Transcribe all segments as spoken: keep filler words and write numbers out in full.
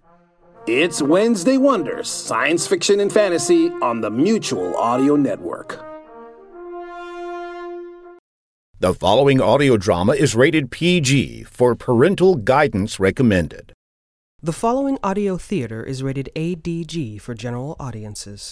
It's Wednesday Wonders, science fiction and fantasy on the Mutual Audio Network. The following audio drama is rated P G for parental guidance recommended. The following audio theater is rated A D G for general audiences.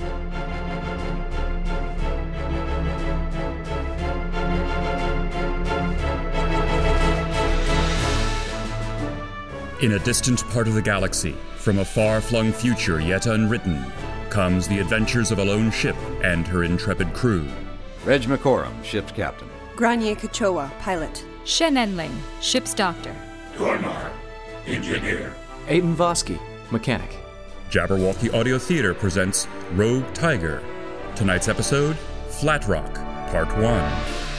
In a distant part of the galaxy, from a far-flung future yet unwritten, comes the adventures of a lone ship and her intrepid crew. Reg McCorum, ship's captain. Grania Kachowa, pilot. Shen Enling, ship's doctor. Tormar, engineer. Aiden Vosky, mechanic. Jabberwocky Audio Theater presents Rogue Tiger. Tonight's episode, Flat Rock, Part one.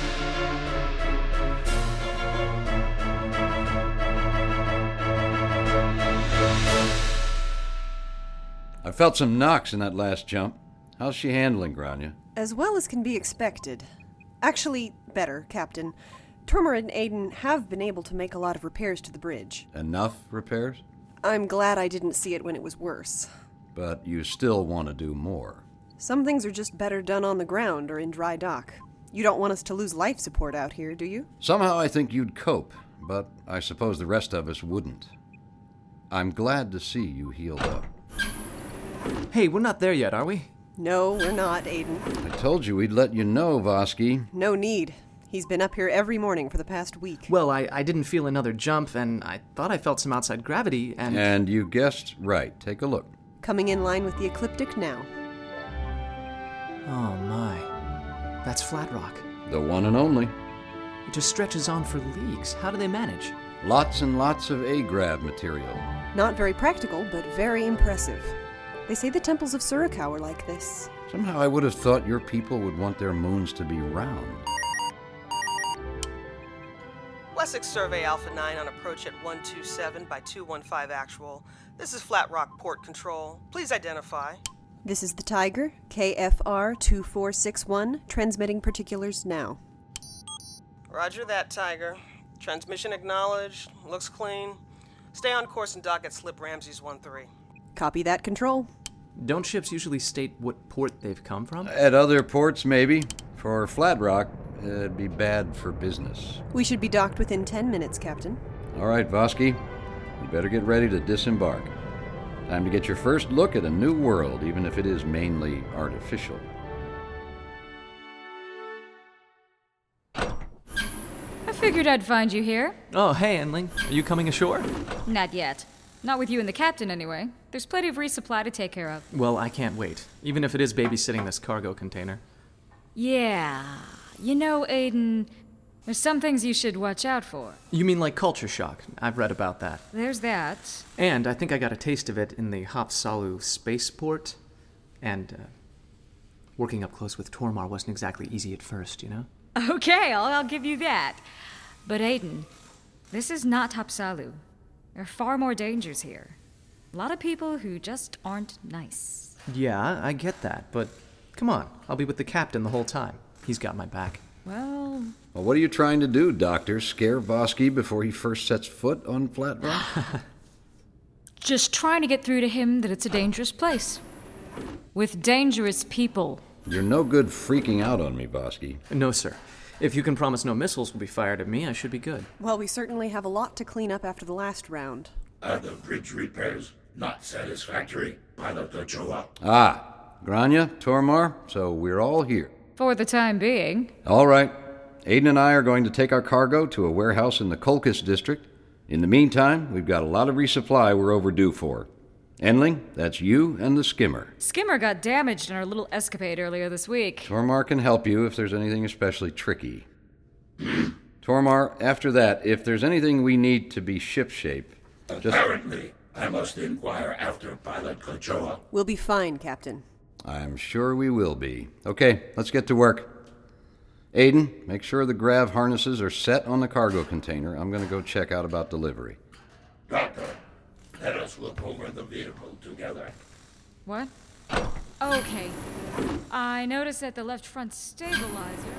I felt some knocks in that last jump. How's she handling, Grania? As well as can be expected. Actually, better, Captain. Tormar and Aiden have been able to make a lot of repairs to the bridge. Enough repairs? I'm glad I didn't see it when it was worse. But you still want to do more. Some things are just better done on the ground or in dry dock. You don't want us to lose life support out here, do you? Somehow I think you'd cope, but I suppose the rest of us wouldn't. I'm glad to see you healed up. Hey, we're not there yet, are we? No, we're not, Aiden. I told you we'd let you know, Vosky. No need. He's been up here every morning for the past week. Well, I, I didn't feel another jump, and I thought I felt some outside gravity, and... And you guessed right. Take a look. Coming in line with the ecliptic now. Oh, my. That's Flat Rock. The one and only. It just stretches on for leagues. How do they manage? Lots and lots of A-grav material. Not very practical, but very impressive. They say the temples of Surikau are like this. Somehow I would have thought your people would want their moons to be round. Wessex Survey Alpha nine on approach at one two seven by two one five actual. This is Flat Rock Port Control. Please identify. This is the Tiger, K F R two four six one, transmitting particulars now. Roger that, Tiger. Transmission acknowledged. Looks clean. Stay on course and dock at Slip Ramses one three. Copy that, Control. Don't ships usually state what port they've come from? At other ports, maybe. For Flat Rock, it'd be bad for business. We should be docked within ten minutes, Captain. All right, Vosky. You better get ready to disembark. Time to get your first look at a new world, even if it is mainly artificial. I figured I'd find you here. Oh, hey, Enling. Are you coming ashore? Not yet. Not with you and the captain, anyway. There's plenty of resupply to take care of. Well, I can't wait, even if it is babysitting this cargo container. Yeah. You know, Aiden, there's some things you should watch out for. You mean like culture shock? I've read about that. There's that. And I think I got a taste of it in the Hapsalu spaceport. And uh, working up close with Tormar wasn't exactly easy at first, you know? Okay, I'll, I'll give you that. But Aiden, this is not Hapsalu. There are far more dangers here. A lot of people who just aren't nice. Yeah, I get that, but come on. I'll be with the captain the whole time. He's got my back. Well... Well, what are you trying to do, Doctor? Scare Vosky before he first sets foot on Flat Rock? Just trying to get through to him that it's a dangerous place. With dangerous people. You're no good freaking out on me, Vosky. No, sir. If you can promise no missiles will be fired at me, I should be good. Well, we certainly have a lot to clean up after the last round. Are the bridge repairs not satisfactory, Pilot Kachowa? Ah, Grania, Tormar, so we're all here. For the time being. All right. Aiden and I are going to take our cargo to a warehouse in the Kolkis district. In the meantime, we've got a lot of resupply we're overdue for. Enling, that's you and the skimmer. Skimmer got damaged in our little escapade earlier this week. Tormar can help you if there's anything especially tricky. Tormar, after that, if there's anything we need to be shipshape, just... Apparently, I must inquire after Pilot Kachowa. We'll be fine, Captain. I'm sure we will be. Okay, let's get to work. Aiden, make sure the grav harnesses are set on the cargo container. I'm going to go check out about delivery. Doctor, let us look over the vehicle together. What? Okay. I noticed that the left front stabilizer...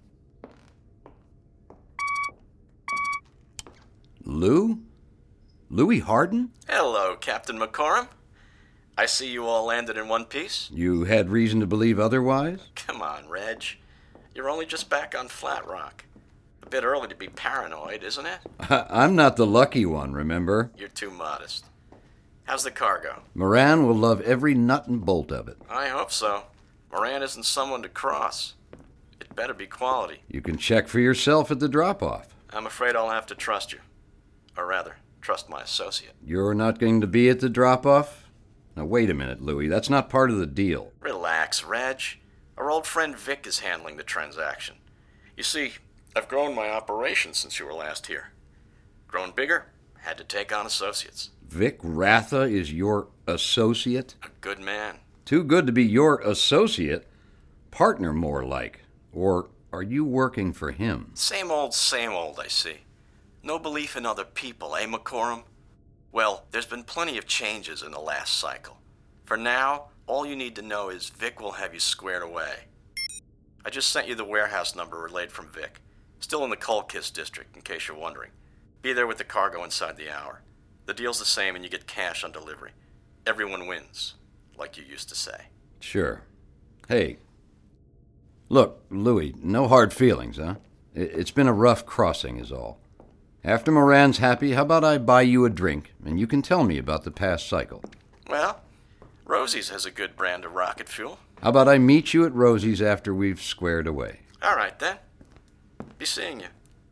Lou? Louis Harden? Hello, Captain McCorum. I see you all landed in one piece. You had reason to believe otherwise? Come on, Reg. You're only just back on Flat Rock. A bit early to be paranoid, isn't it? I'm not the lucky one, remember? You're too modest. How's the cargo? Moran will love every nut and bolt of it. I hope so. Moran isn't someone to cross. It better be quality. You can check for yourself at the drop-off. I'm afraid I'll have to trust you. Or rather, trust my associate. You're not going to be at the drop-off? Now, wait a minute, Louis. That's not part of the deal. Relax, Reg. Our old friend Vic is handling the transaction. You see, I've grown my operation since you were last here. Grown bigger, had to take on associates. Vic Ratha is your associate? A good man. Too good to be your associate? Partner, more like. Or are you working for him? Same old, same old, I see. No belief in other people, eh, McCorum? Well, there's been plenty of changes in the last cycle. For now, all you need to know is Vic will have you squared away. I just sent you the warehouse number relayed from Vic. Still in the Colchis district, in case you're wondering. Be there with the cargo inside the hour. The deal's the same and you get cash on delivery. Everyone wins, like you used to say. Sure. Hey, look, Louis, no hard feelings, huh? It's been a rough crossing is all. After Moran's happy, how about I buy you a drink, and you can tell me about the past cycle? Well, Rosie's has a good brand of rocket fuel. How about I meet you at Rosie's after we've squared away? All right, then. Be seeing you.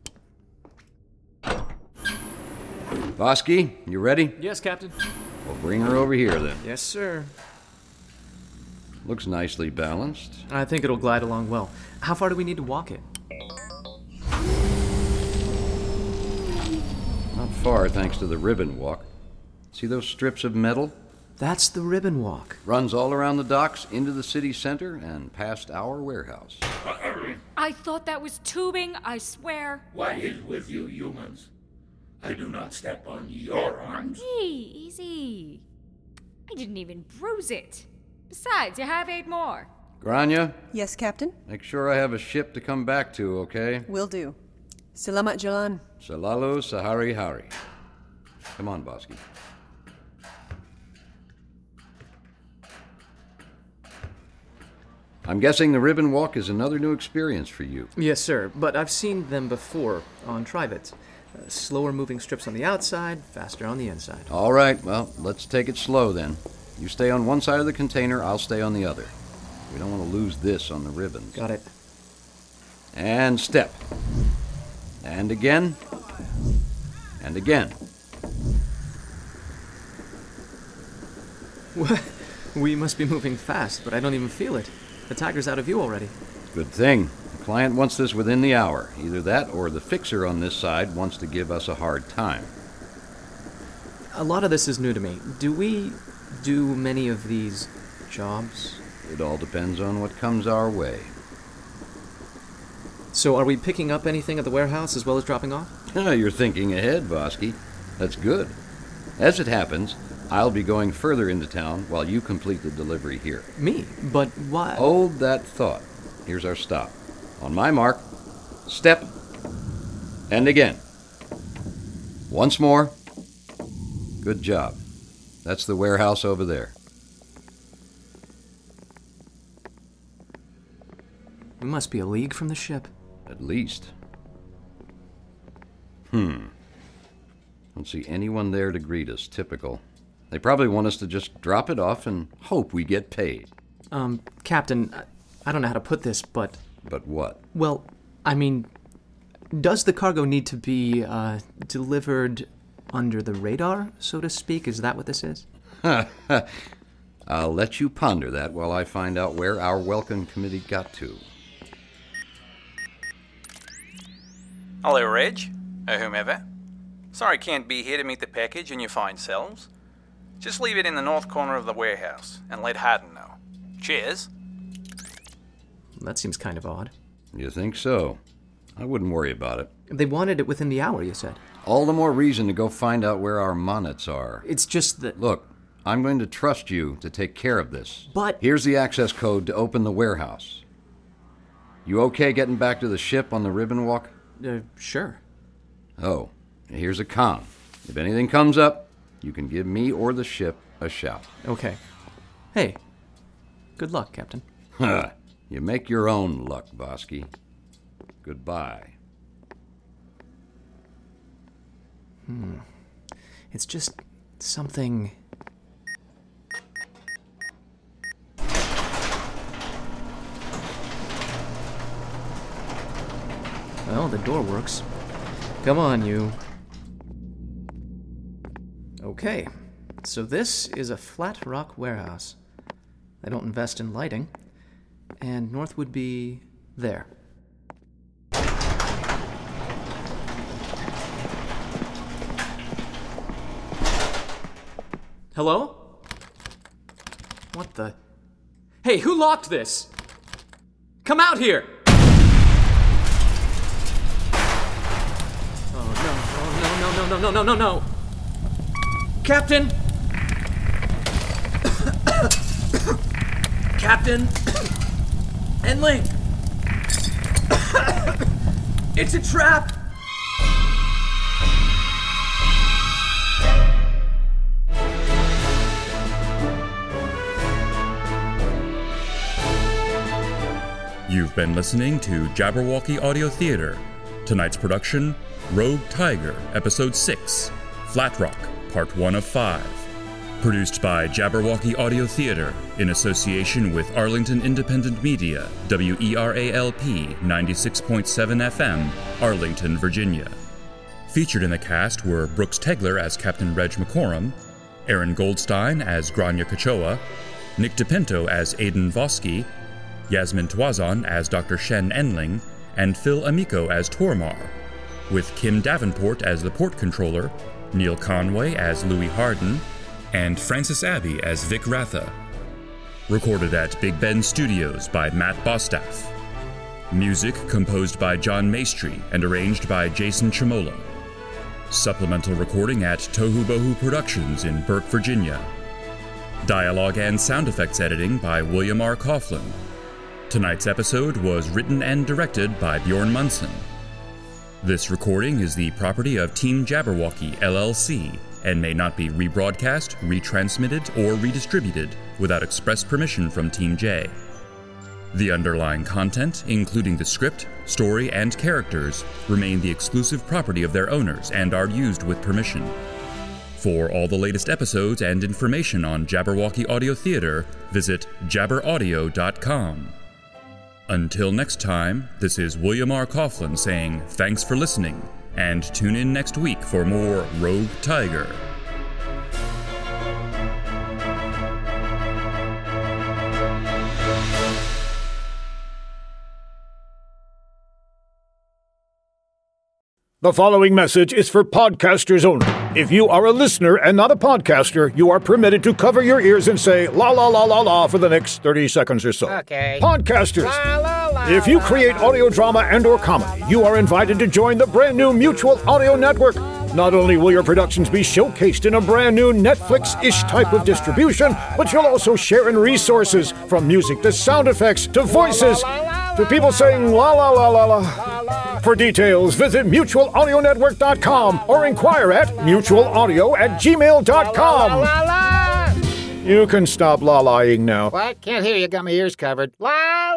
Bosky, you ready? Yes, Captain. Well, bring her over here, then. Yes, sir. Looks nicely balanced. I think it'll glide along well. How far do we need to walk it? Not far, thanks to the ribbon walk. See those strips of metal? That's the ribbon walk. Runs all around the docks, into the city center, and past our warehouse. I thought that was tubing, I swear. What is with you humans? I do not step on your arms. Hey, easy. I didn't even bruise it. Besides, you have eight more. Grania? Yes, Captain? Make sure I have a ship to come back to, okay? Will do. Selamat jalan. Salalu Sahari Hari. Come on, Bosky. I'm guessing the ribbon walk is another new experience for you. Yes, sir, but I've seen them before on Trivets. Uh, slower moving strips on the outside, faster on the inside. All right, well, let's take it slow then. You stay on one side of the container, I'll stay on the other. We don't want to lose this on the ribbons. Got it. And step. And again. And again. We must be moving fast, but I don't even feel it. The tiger's out of view already. Good thing. The client wants this within the hour. Either that or the fixer on this side wants to give us a hard time. A lot of this is new to me. Do we do many of these jobs? It all depends on what comes our way. So are we picking up anything at the warehouse as well as dropping off? You're thinking ahead, Bosky. That's good. As it happens, I'll be going further into town while you complete the delivery here. Me? But why? Hold that thought. Here's our stop. On my mark, step, and again. Once more. Good job. That's the warehouse over there. We must be a league from the ship. At least. Hmm. Don't see anyone there to greet us. Typical. They probably want us to just drop it off and hope we get paid. Um, Captain, I don't know how to put this, but... But what? Well, I mean, does the cargo need to be, uh, delivered under the radar, so to speak? Is that what this is? I'll let you ponder that while I find out where our welcome committee got to. Hello, Reg, or whomever. Sorry can't be here to meet the package and your fine selves. Just leave it in the north corner of the warehouse and let Harden know. Cheers. That seems kind of odd. You think so? I wouldn't worry about it. They wanted it within the hour, you said. All the more reason to go find out where our monets are. It's just that... Look, I'm going to trust you to take care of this. But... Here's the access code to open the warehouse. You okay getting back to the ship on the ribbon walk? Uh, sure. Oh, here's a com. If anything comes up, you can give me or the ship a shout. Okay. Hey, good luck, Captain. You make your own luck, Vosky. Goodbye. Hmm. It's just something... Well, the door works. Come on, you. Okay, so this is a Flat Rock warehouse. They don't invest in lighting, and North would be there. Hello? What the? Hey, who locked this? Come out here! Oh, no, no, no, no, no, no, no, no! Captain! Captain! Enling! It's a trap! You've been listening to Jabberwocky Audio Theater. Tonight's production, Rogue Tiger, Episode six, Flat Rock, Part one of five. Produced by Jabberwocky Audio Theater in association with Arlington Independent Media, W E R A L P ninety-six point seven F M, Arlington, Virginia. Featured in the cast were Brooks Tegler as Captain Reg McCorum, Aaron Goldstein as Grania Kachoa, Nick DePinto as Aiden Vosky, Yasmin Twazon as Doctor Shen Enling, and Phil Amico as Tormar, with Kim Davenport as the Port Controller, Neil Conway as Louis Harden, and Francis Abbey as Vic Ratha. Recorded at Big Ben Studios by Matt Bostaff. Music composed by John Maestri and arranged by Jason Chimola. Supplemental recording at Tohu Bohu Productions in Burke, Virginia. Dialogue and sound effects editing by William R. Coughlin. Tonight's episode was written and directed by Bjorn Munson. This recording is the property of Team Jabberwocky, L L C, and may not be rebroadcast, retransmitted, or redistributed without express permission from Team J. The underlying content, including the script, story, and characters, remain the exclusive property of their owners and are used with permission. For all the latest episodes and information on Jabberwocky Audio Theater, visit jabber audio dot com. Until next time, this is William R. Coughlin saying thanks for listening, and tune in next week for more Rogue Tiger. The following message is for podcasters only. If you are a listener and not a podcaster, you are permitted to cover your ears and say la la la la la for the next thirty seconds or so. Okay. Podcasters, La, la, la, if you la, create la, audio drama and or comedy, you are invited to join the brand new Mutual Audio Network. Not only will your productions be showcased in a brand new Netflix-ish type of distribution, but you'll also share in resources, from music to sound effects to voices to people saying la la la la la. For details, visit mutual audio network dot com or inquire at mutual audio at gmail dot com. La, la, la. You can stop la-la-ing now. What? Can't hear you. Got my ears covered. La